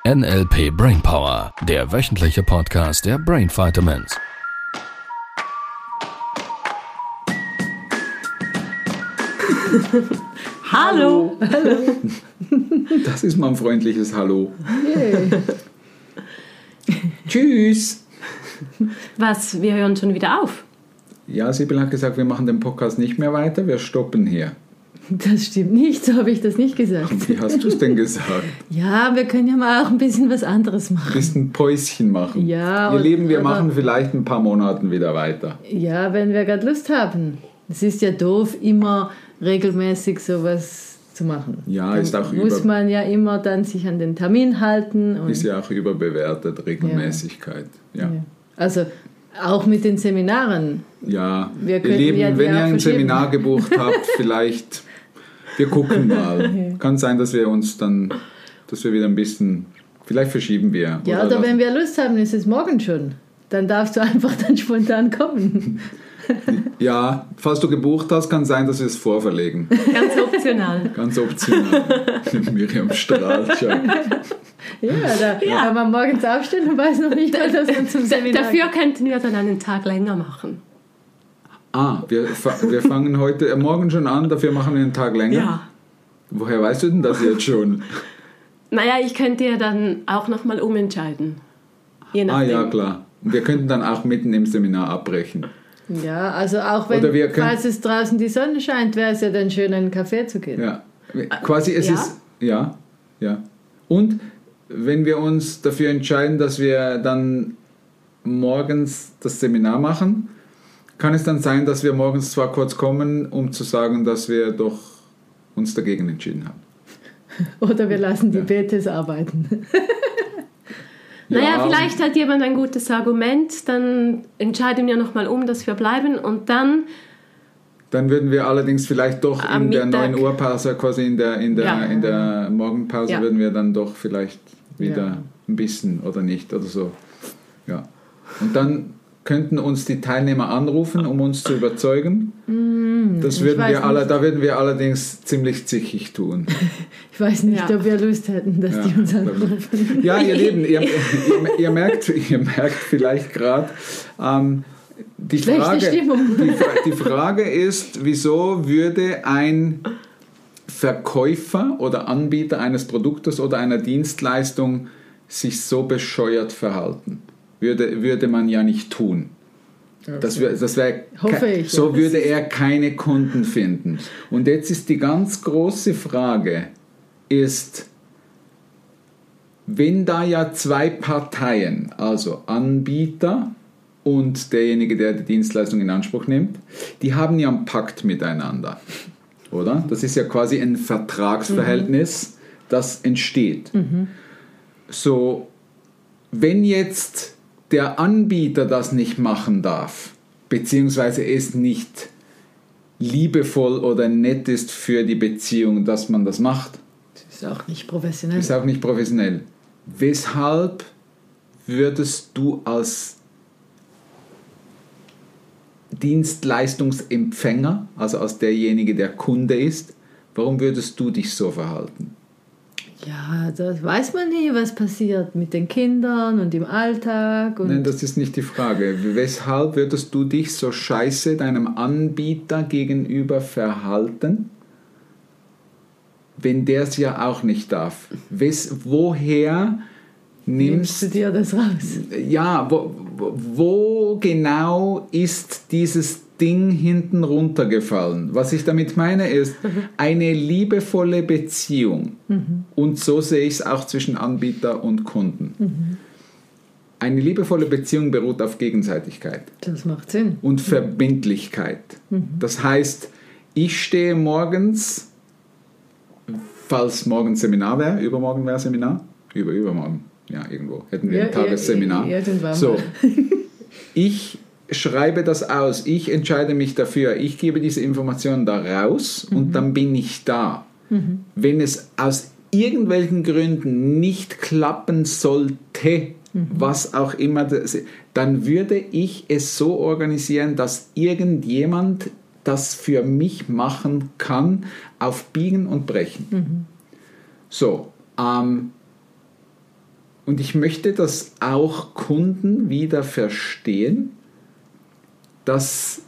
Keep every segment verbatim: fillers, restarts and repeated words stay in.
N L P Brainpower, der wöchentliche Podcast der Brain Vitamins. Hallo. Hallo. Das ist mal ein freundliches Hallo. Yay. Tschüss. Was, wir hören schon wieder auf? Ja, Sibylle hat gesagt, wir machen den Podcast nicht mehr weiter, wir stoppen hier. Das stimmt nicht, so habe ich das nicht gesagt. Wie hast du es denn gesagt? Ja, wir können ja mal auch ein bisschen was anderes machen. Ein bisschen Päuschen machen. Ja, Ihr Lieben, wir aber, machen vielleicht ein paar Monaten wieder weiter. Ja, wenn wir gerade Lust haben. Es ist ja doof, immer regelmäßig sowas zu machen. Ja, dann ist auch muss über, man ja immer dann sich an den Termin halten. Und ist ja auch überbewertet, Regelmäßigkeit. Ja. Ja. Also auch mit den Seminaren. Ja, Wir ihr könnten Lieben, ja die wenn ihr auch ein verschieben. Seminar gebucht habt, vielleicht, wir gucken mal. Kann sein, dass wir uns dann, dass wir wieder ein bisschen, vielleicht verschieben wir. Ja, oder, oder wenn wir Lust haben, ist es morgen schon. Dann darfst du einfach dann spontan kommen. Ja, falls du gebucht hast, kann sein, dass wir es vorverlegen. Ganz optional. Ganz optional. Miriam strahlt schon. Ja, da ja. kann man morgens aufstehen und weiß noch nicht, was das man zum Seminar Dafür könnten wir dann einen Tag länger machen. Ah, wir, wir fangen heute, äh, morgen schon an, dafür machen wir einen Tag länger? Ja. Woher weißt du denn das jetzt schon? Naja, ich könnte ja dann auch nochmal umentscheiden. Je nachdem. Ah ja, klar. Und wir könnten dann auch mitten im Seminar abbrechen. Ja, also auch wenn, Oder wir können, falls es draußen die Sonne scheint, wäre es ja dann schön, einen Kaffee zu gehen. Ja, quasi es ja? ist, ja, ja. Und wenn wir uns dafür entscheiden, dass wir dann morgens das Seminar machen, kann es dann sein, dass wir morgens zwar kurz kommen, um zu sagen, dass wir doch uns dagegen entschieden haben. Oder wir lassen die ja. Betes arbeiten. Naja, ja, vielleicht hat jemand ein gutes Argument, dann entscheiden wir nochmal um, dass wir bleiben und dann... Dann würden wir allerdings vielleicht doch Am in der Mittag. neun Uhr Pause, quasi in der, in der, Ja. in der Morgenpause, Ja. würden wir dann doch vielleicht wieder Ja. ein bisschen oder nicht oder so. Ja. Und dann könnten uns die Teilnehmer anrufen, um uns zu überzeugen. Mm, das ich würden weiß wir alle, nicht. da würden wir allerdings ziemlich zickig tun. Ich weiß nicht, Ja. ob wir Lust hätten, dass Ja. die uns anrufen. Ja, ihr Lieben, ihr, ihr, ihr, merkt, ihr merkt vielleicht gerade, ähm, die, Schlechte Frage, Stimmung. die, die Frage ist, wieso würde ein Verkäufer oder Anbieter eines Produktes oder einer Dienstleistung sich so bescheuert verhalten? Würde, würde man ja nicht tun. Das wär, das wär, Hoffe ich, so ja. würde er keine Kunden finden. Und jetzt ist die ganz große Frage, ist, wenn da ja zwei Parteien, also Anbieter und derjenige, der die Dienstleistung in Anspruch nimmt, die haben ja einen Pakt miteinander, oder? Das ist ja quasi ein Vertragsverhältnis, mhm. das entsteht. Mhm. So, wenn jetzt der Anbieter das nicht machen darf, beziehungsweise es nicht liebevoll oder nett ist für die Beziehung, dass man das macht, Das ist auch nicht professionell. ist auch nicht professionell. Weshalb würdest du als Dienstleistungsempfänger, also als derjenige, der Kunde ist, warum würdest du dich so verhalten? Ja, das weiß man nie, was passiert mit den Kindern und im Alltag. Und Nein, das ist nicht die Frage. Weshalb würdest du dich so scheiße deinem Anbieter gegenüber verhalten, wenn der es ja auch nicht darf? Wes, woher nimmst nimmst du dir das raus? Ja, wo, wo genau ist dieses Ding hinten runtergefallen? Was ich damit meine ist, eine liebevolle Beziehung, mhm. und so sehe ich es auch zwischen Anbieter und Kunden. Mhm. Eine liebevolle Beziehung beruht auf Gegenseitigkeit. Das macht Sinn. Und Verbindlichkeit. Mhm. Das heißt, ich stehe morgens, falls morgen Seminar wäre, übermorgen wäre Seminar, über übermorgen, ja, irgendwo hätten wir ja, ein Tagesseminar. Ja, ja, so, ich schreibe das aus, ich entscheide mich dafür, ich gebe diese Informationen da raus, mhm. und dann bin ich da. Mhm. Wenn es aus irgendwelchen Gründen nicht klappen sollte, mhm. was auch immer, das, dann würde ich es so organisieren, dass irgendjemand das für mich machen kann, auf Biegen und Brechen. Mhm. So, ähm, und ich möchte, dass auch Kunden wieder verstehen, dass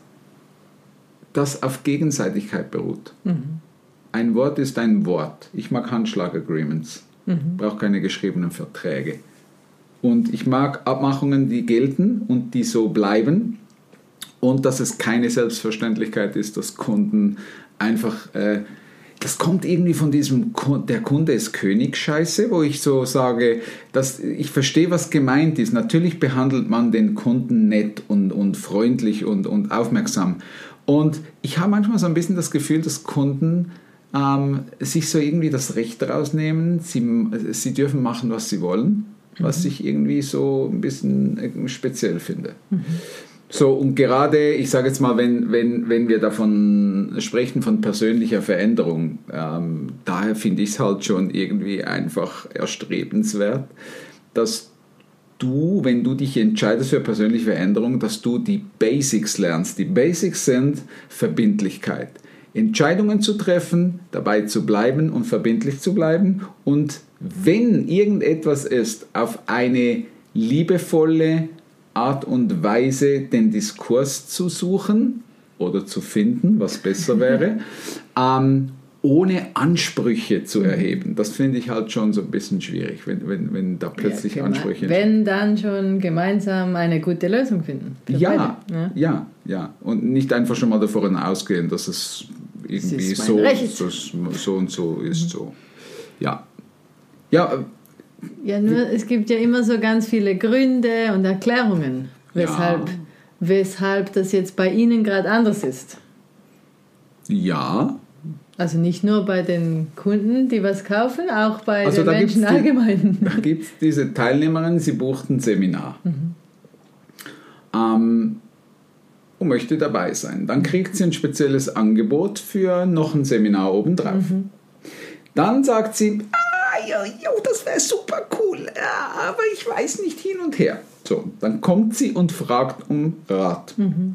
das auf Gegenseitigkeit beruht. Mhm. Ein Wort ist ein Wort. Ich mag Handschlag-Agreements. Mhm. Brauche keine geschriebenen Verträge. Und ich mag Abmachungen, die gelten und die so bleiben. Und dass es keine Selbstverständlichkeit ist, dass Kunden einfach... Äh, das kommt irgendwie von diesem, der Kunde ist König-Scheiße, wo ich so sage, dass ich verstehe, was gemeint ist. Natürlich behandelt man den Kunden nett und, und freundlich und, und aufmerksam. Und ich habe manchmal so ein bisschen das Gefühl, dass Kunden ähm, sich so irgendwie das Recht rausnehmen. Sie, sie dürfen machen, was sie wollen, mhm. was ich irgendwie so ein bisschen speziell finde. Mhm. So, und gerade, ich sage jetzt mal, wenn, wenn, wenn wir davon sprechen, von persönlicher Veränderung, ähm, daher finde ich es halt schon irgendwie einfach erstrebenswert, dass du, wenn du dich entscheidest für persönliche Veränderung, dass du die Basics lernst. Die Basics sind Verbindlichkeit. Entscheidungen zu treffen, dabei zu bleiben und verbindlich zu bleiben. Und wenn irgendetwas ist, auf eine liebevolle Art und Weise den Diskurs zu suchen oder zu finden, was besser wäre, ähm, ohne Ansprüche zu erheben. Das finde ich halt schon so ein bisschen schwierig, wenn, wenn, wenn da plötzlich ja, Ansprüche entstehen. Wenn dann schon gemeinsam eine gute Lösung finden. Ja, ja, ja, ja. Und nicht einfach schon mal davon ausgehen, dass es irgendwie ist so, so, so und so ist. Mhm. So. Ja. Ja. Ja, nur es gibt ja immer so ganz viele Gründe und Erklärungen, weshalb, ja. weshalb das jetzt bei Ihnen gerade anders ist. Ja. Also nicht nur bei den Kunden, die was kaufen, auch bei also den Menschen allgemein. Da gibt es diese Teilnehmerin, sie bucht ein Seminar mhm. ähm, und möchte dabei sein. Dann kriegt sie ein spezielles Angebot für noch ein Seminar obendrauf. Mhm. Dann sagt sie, ah, jo, jo, das wäre super cool, ja, aber ich weiß nicht hin und her. So, dann kommt sie und fragt um Rat. Mhm.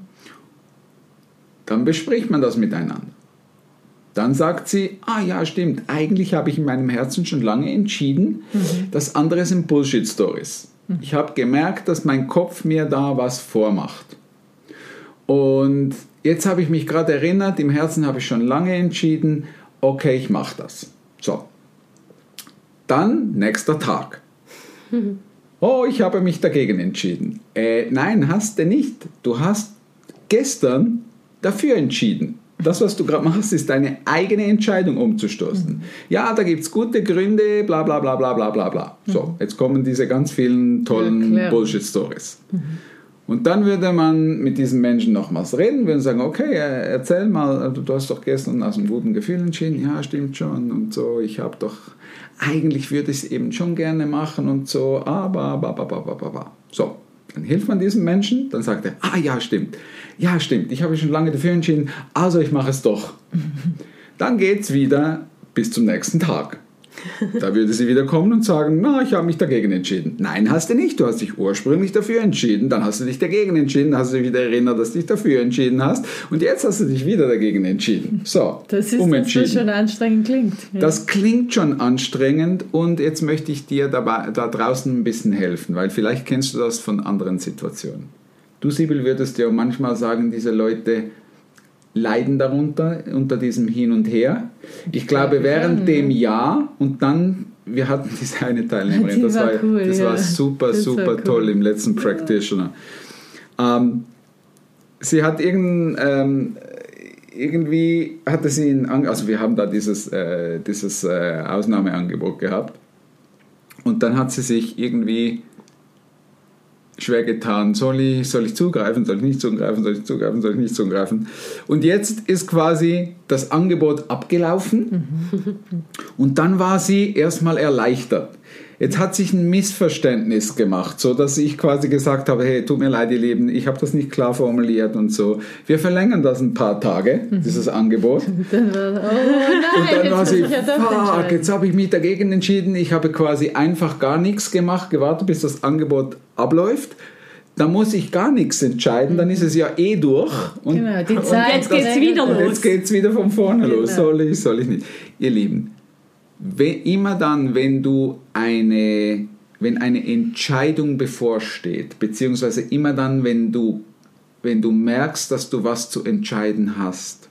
Dann bespricht man das miteinander. Dann sagt sie, ah ja, stimmt, eigentlich habe ich in meinem Herzen schon lange entschieden, mhm. das andere sind Bullshit-Stories. Mhm. Ich habe gemerkt, dass mein Kopf mir da was vormacht. Und jetzt habe ich mich gerade erinnert, im Herzen habe ich schon lange entschieden, okay, ich mache das. So. Dann nächster Tag. Mhm. Oh, ich habe mich dagegen entschieden. Äh, nein, hast du nicht. Du hast gestern dafür entschieden. Das, was du gerade machst, ist deine eigene Entscheidung umzustoßen. Mhm. Ja, da gibt es gute Gründe, bla bla bla bla bla bla bla. Mhm. So, jetzt kommen diese ganz vielen tollen ja, Bullshit-Stories. Mhm. Und dann würde man mit diesen Menschen nochmals reden, würde sagen, okay, erzähl mal, du hast doch gestern aus einem guten Gefühl entschieden. Ja, stimmt schon und so, ich habe doch, eigentlich würde ich es eben schon gerne machen und so, aber, ba, ba, ba, ba, ba, ba. So. Dann hilft man diesem Menschen, dann sagt er, ah ja, stimmt, ja, stimmt, ich habe schon lange dafür entschieden, also ich mache es doch. Dann geht es wieder bis zum nächsten Tag. Da würde sie wieder kommen und sagen, na, ich habe mich dagegen entschieden. Nein, hast du nicht, du hast dich ursprünglich dafür entschieden, dann hast du dich dagegen entschieden, dann hast du dich wieder erinnert, dass du dich dafür entschieden hast und jetzt hast du dich wieder dagegen entschieden. So, das ist, umentschieden. Das schon anstrengend klingt. Ja. Das klingt schon anstrengend und jetzt möchte ich dir dabei, da draußen ein bisschen helfen, weil vielleicht kennst du das von anderen Situationen. Du, Sibyl, würdest ja manchmal sagen, diese Leute leiden darunter, unter diesem Hin und Her. Ich glaube, während dem Jahr und dann, wir hatten diese eine Teilnehmerin, das war, cool, das ja. war super, das super war cool. toll im letzten Practitioner. Ähm, sie hat irgend, ähm, irgendwie, hatte sie ein, also wir haben da dieses, äh, dieses äh, Ausnahmeangebot gehabt und dann hat sie sich irgendwie schwer getan, soll ich, soll ich zugreifen, soll ich nicht zugreifen, soll ich zugreifen, soll ich nicht zugreifen. Und jetzt ist quasi das Angebot abgelaufen mhm. und dann war sie erstmal erleichtert. Jetzt hat sich ein Missverständnis gemacht, so dass ich quasi gesagt habe, hey, tut mir leid, ihr Lieben, ich habe das nicht klar formuliert und so. Wir verlängern das ein paar Tage, mhm. dieses Angebot. Dann war, oh nein, und dann jetzt war sie, ich ja fuck, jetzt habe ich mich dagegen entschieden. Ich habe quasi einfach gar nichts gemacht, gewartet, bis das Angebot abläuft. Da muss ich gar nichts entscheiden, dann ist es ja eh durch. Und, genau, die Zeit, und jetzt geht es wieder los. Jetzt geht es wieder von vorne genau. los. Soll ich, soll ich nicht. Ihr Lieben, wenn, immer dann, wenn du eine, wenn eine Entscheidung bevorsteht, beziehungsweise immer dann, wenn du, wenn du merkst, dass du was zu entscheiden hast,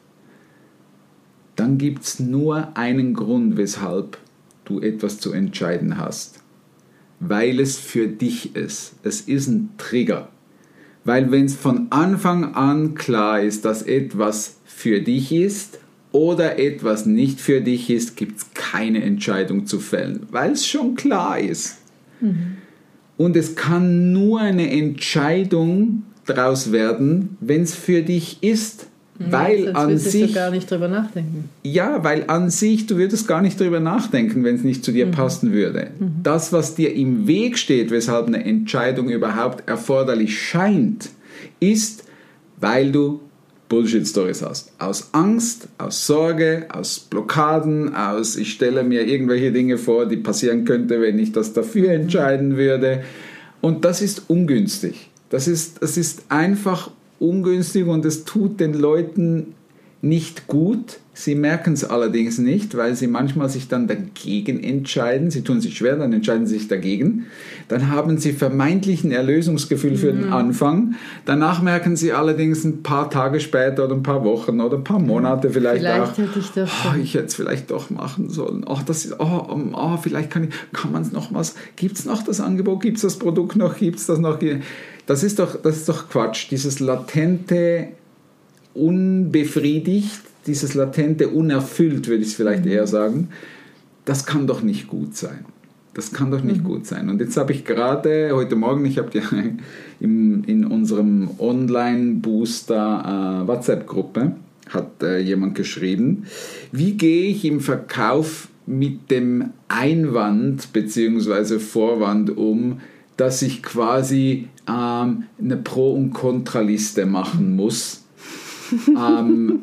dann gibt es nur einen Grund, weshalb du etwas zu entscheiden hast. Weil es für dich ist. Es ist ein Trigger. Weil wenn es von Anfang an klar ist, dass etwas für dich ist oder etwas nicht für dich ist, gibt es keine Entscheidung zu fällen. Weil es schon klar ist. Mhm. Und es kann nur eine Entscheidung daraus werden, wenn es für dich ist. Weil ja, an sich du gar nicht drüber nachdenken. Ja, weil an sich, du würdest gar nicht drüber nachdenken, wenn es nicht zu dir mhm. passen würde. Mhm. Das, was dir im Weg steht, weshalb eine Entscheidung überhaupt erforderlich scheint, ist, weil du Bullshit-Stories hast. Aus Angst, aus Sorge, aus Blockaden, aus ich stelle mir irgendwelche Dinge vor, die passieren könnte, wenn ich das dafür mhm. entscheiden würde. Und das ist ungünstig. Das ist, das ist einfach ungünstig und es tut den Leuten nicht gut. Sie merken es allerdings nicht, weil sie manchmal sich dann dagegen entscheiden. Sie tun sich schwer, dann entscheiden sie sich dagegen. Dann haben sie vermeintlich ein Erlösungsgefühl für den Anfang. Danach merken sie allerdings ein paar Tage später oder ein paar Wochen oder ein paar Monate vielleicht, vielleicht auch, hätte ich, das oh, ich hätte es vielleicht doch machen sollen. Oh, das ist, oh, oh, vielleicht kann, ich, kann man es noch was, gibt es noch das Angebot, gibt es das Produkt noch, gibt es das noch? Das ist doch, das ist doch Quatsch. Dieses latente, unbefriedigt, dieses latente, unerfüllt, würde ich es vielleicht mhm. eher sagen, das kann doch nicht gut sein. Das kann doch nicht mhm. gut sein. Und jetzt habe ich gerade, heute Morgen, ich habe ja in, in unserem Online-Booster äh, WhatsApp-Gruppe, hat äh, jemand geschrieben, wie gehe ich im Verkauf mit dem Einwand bzw. Vorwand um, dass ich quasi ähm, eine Pro- und Kontraliste machen muss ähm,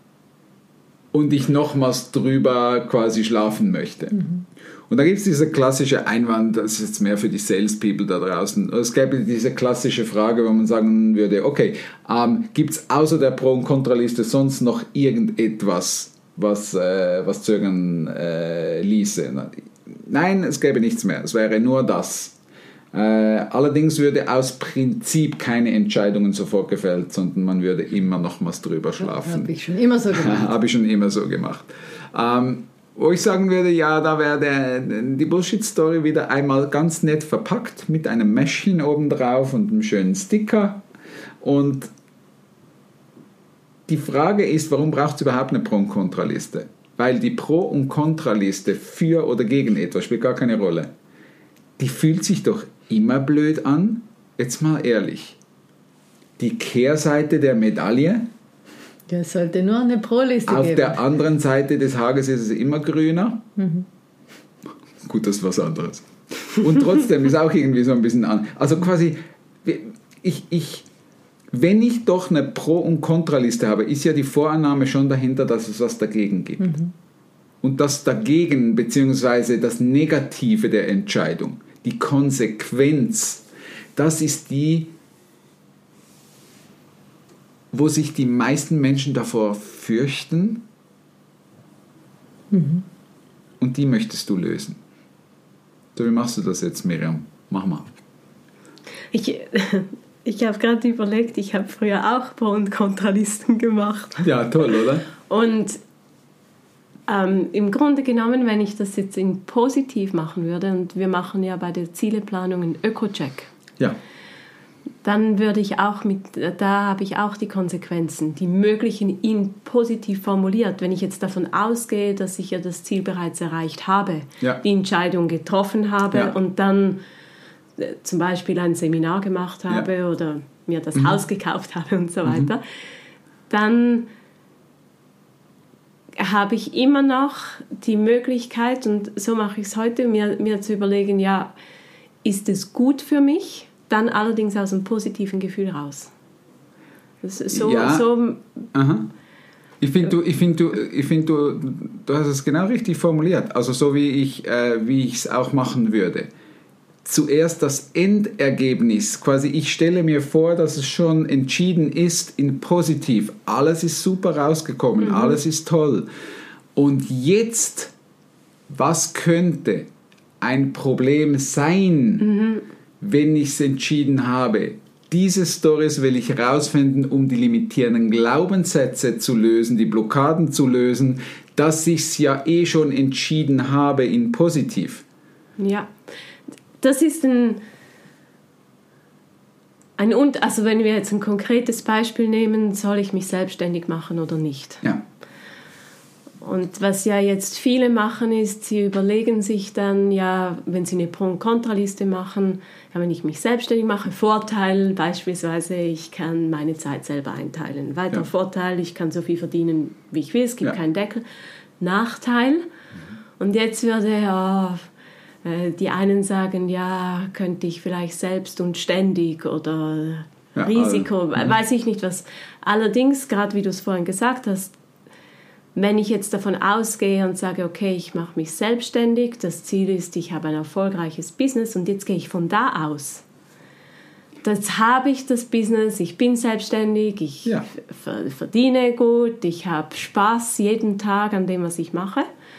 und ich nochmals drüber quasi schlafen möchte. Mhm. Und da gibt es diese klassische Einwand, das ist jetzt mehr für die Salespeople da draußen. Es gäbe diese klassische Frage, wo man sagen würde, okay, ähm, gibt es außer der Pro- und Kontraliste sonst noch irgendetwas, was, äh, was zögern äh, ließe? Nein, es gäbe nichts mehr, es wäre nur das. Äh, allerdings würde aus Prinzip keine Entscheidungen sofort gefällt, sondern man würde immer nochmals drüber schlafen. Habe ich schon immer so gemacht. Habe ich schon immer so gemacht. Ähm, wo ich sagen würde, ja, da wäre die Bullshit-Story wieder einmal ganz nett verpackt mit einem Mäschchen obendrauf und einem schönen Sticker. Und die Frage ist, warum braucht es überhaupt eine Pro- und Kontraliste? Weil die Pro- und Kontraliste für oder gegen etwas spielt gar keine Rolle. Die fühlt sich doch immer blöd an. Jetzt mal ehrlich. Die Kehrseite der Medaille. Ja, es sollte nur eine Pro-Liste geben. Auf der anderen Seite des Hages ist es immer grüner. Mhm. Gut, das ist was anderes. Und trotzdem ist auch irgendwie so ein bisschen an. Also quasi, ich, ich, wenn ich doch eine Pro- und Kontraliste habe, ist ja die Vorannahme schon dahinter, dass es was dagegen gibt. Mhm. Und das Dagegen, beziehungsweise das Negative der Entscheidung, die Konsequenz, das ist die, wo sich die meisten Menschen davor fürchten. Mhm. Und die möchtest du lösen. So, wie machst du das jetzt, Miriam? Mach mal. Ich, ich habe gerade überlegt, ich habe früher auch Pro- und Kontralisten gemacht. Ja, toll, oder? Und Ähm, im Grunde genommen, wenn ich das jetzt in positiv machen würde, und wir machen ja bei der Zieleplanung einen Öko-Check, ja. dann würde ich auch mit, da habe ich auch die Konsequenzen, die möglichen in positiv formuliert. Wenn ich jetzt davon ausgehe, dass ich ja das Ziel bereits erreicht habe, ja. die Entscheidung getroffen habe ja. und dann äh, zum Beispiel ein Seminar gemacht habe ja. oder mir das mhm. Haus gekauft habe und so weiter, mhm. dann habe ich immer noch die Möglichkeit, und so mache ich es heute, mir, mir zu überlegen, ja, ist es gut für mich? Dann allerdings aus einem positiven Gefühl raus. Das ist so, ja. so Aha. Ich finde, du, ich find, du, ich find, du, du hast es genau richtig formuliert. Also so wie ich äh, wie ich es auch machen würde. Zuerst das Endergebnis, quasi ich stelle mir vor, dass es schon entschieden ist in positiv. Alles ist super rausgekommen, mhm. alles ist toll. Und jetzt, was könnte ein Problem sein, mhm. wenn ich es entschieden habe. Diese Storys will ich herausfinden, um die limitierenden Glaubenssätze zu lösen, die Blockaden zu lösen, dass ich es ja eh schon entschieden habe in positiv. Ja, das ist ein, ein und also wenn wir jetzt ein konkretes Beispiel nehmen, soll ich mich selbstständig machen oder nicht? Ja. Und was ja jetzt viele machen, ist, sie überlegen sich dann, ja, wenn sie eine Pro- und Kontraliste machen, ja, wenn ich mich selbstständig mache, Vorteil beispielsweise, ich kann meine Zeit selber einteilen. Weiterer ja. Vorteil, ich kann so viel verdienen, wie ich will, es gibt ja. keinen Deckel. Nachteil, mhm. und jetzt würde ja, die einen sagen, ja, könnte ich vielleicht selbst und ständig oder ja, Risiko, also, weiß ich nicht was. Allerdings, gerade wie du es vorhin gesagt hast, wenn ich jetzt davon ausgehe und sage, okay, ich mache mich selbstständig, das Ziel ist, ich habe ein erfolgreiches Business und jetzt gehe ich von da aus. Jetzt habe ich das Business, ich bin selbstständig, ich ja. verdiene gut, ich habe Spaß jeden Tag an dem, was ich mache.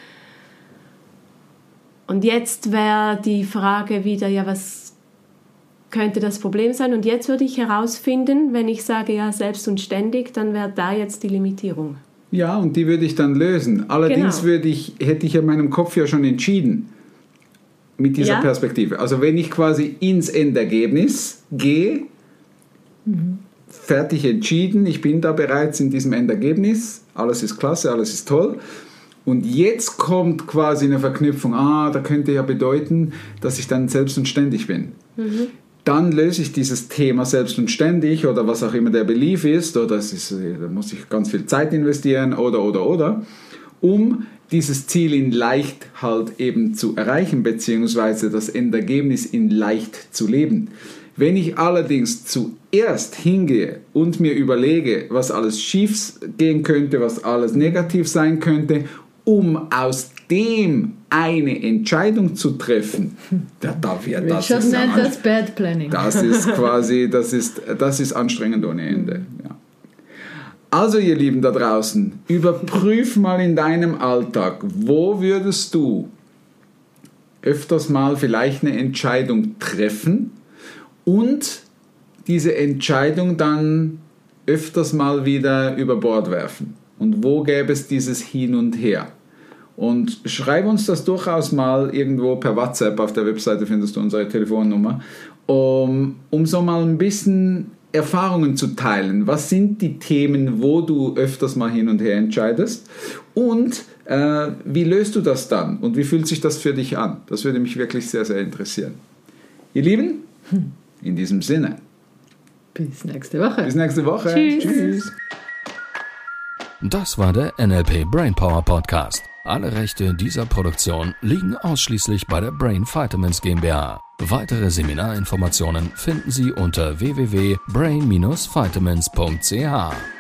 Und jetzt wäre die Frage wieder, ja, was könnte das Problem sein? Und jetzt würde ich herausfinden, wenn ich sage, ja, selbst und ständig, dann wäre da jetzt die Limitierung. Ja, und die würde ich dann lösen. Allerdings genau. würde ich, hätte ich in meinem Kopf ja schon entschieden mit dieser ja. Perspektive. Also wenn ich quasi ins Endergebnis gehe, mhm. fertig entschieden, ich bin da bereits in diesem Endergebnis, alles ist klasse, alles ist toll. Und jetzt kommt quasi eine Verknüpfung, ah, da könnte ja bedeuten, dass ich dann selbst und ständig bin. Mhm. Dann löse ich dieses Thema selbst und ständig oder was auch immer der Belief ist, oder das ist, da muss ich ganz viel Zeit investieren oder, oder, oder, um dieses Ziel in leicht halt eben zu erreichen, beziehungsweise das Endergebnis in leicht zu leben. Wenn ich allerdings zuerst hingehe und mir überlege, was alles schief gehen könnte, was alles negativ sein könnte, um aus dem eine Entscheidung zu treffen, da, da wird das, ist das Bad Planning. Das ist quasi, das ist, das ist anstrengend ohne Ende. Ja. Also ihr Lieben da draußen, überprüf mal in deinem Alltag, wo würdest du öfters mal vielleicht eine Entscheidung treffen und diese Entscheidung dann öfters mal wieder über Bord werfen. Und wo gäbe es dieses Hin und Her? Und schreib uns das durchaus mal irgendwo per WhatsApp, auf der Webseite findest du unsere Telefonnummer, um, um so mal ein bisschen Erfahrungen zu teilen. Was sind die Themen, wo du öfters mal hin und her entscheidest? Und äh, wie löst du das dann? Und wie fühlt sich das für dich an? Das würde mich wirklich sehr, sehr interessieren. Ihr Lieben, in diesem Sinne. Bis nächste Woche. Bis nächste Woche. Tschüss. Tschüss. Das war der N L P Brainpower Podcast. Alle Rechte dieser Produktion liegen ausschließlich bei der Brain Vitamins GmbH. Weitere Seminarinformationen finden Sie unter w w w punkt brain dash vitamins punkt c h.